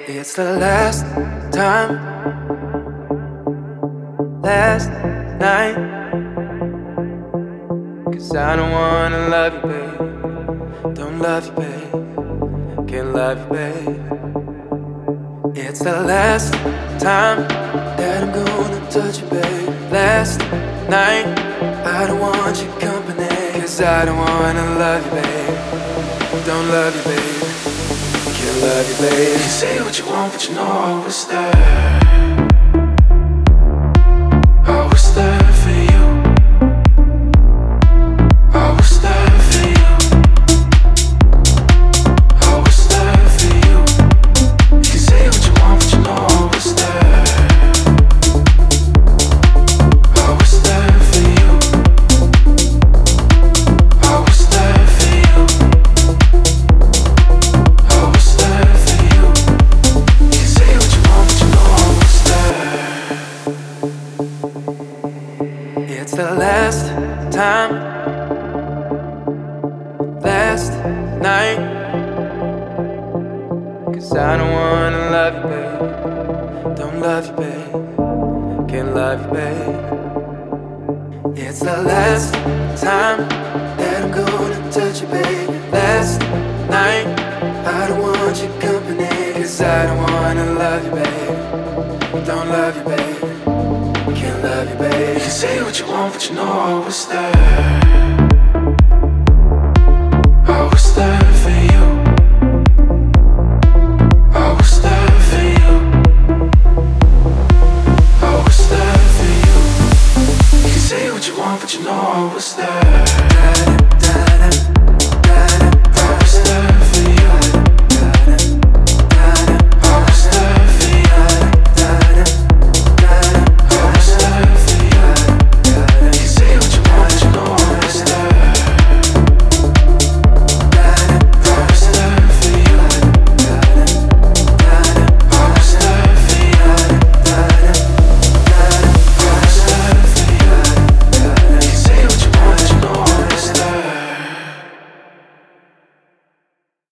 It's the last time, last night. 'Cause I don't wanna love you, babe. Don't love you, babe. Can't love you, babe. It's the last time that I'm gonna touch you, babe. Last night, I don't want your company. 'Cause I don't wanna love you, babe. Don't love you, babe. Can't love you, babe. You say what you want, but you know I was there. I was there for you. I was there for you. I was there for you. You can say what you want, but you know I was there. I was there for you. I was there for you. I was there for you. You can say what you want, but you know I was there. It's the last time, last night. 'Cause I don't wanna love you, babe. Don't love you, babe. Can't love you, babe. It's the last time that I'm gonna touch you, babe. Last night, I don't want your company. 'Cause I don't wanna love you, babe. Don't love you, babe. Can't love you, babe. You can say what you want, but you know I was there. I was there.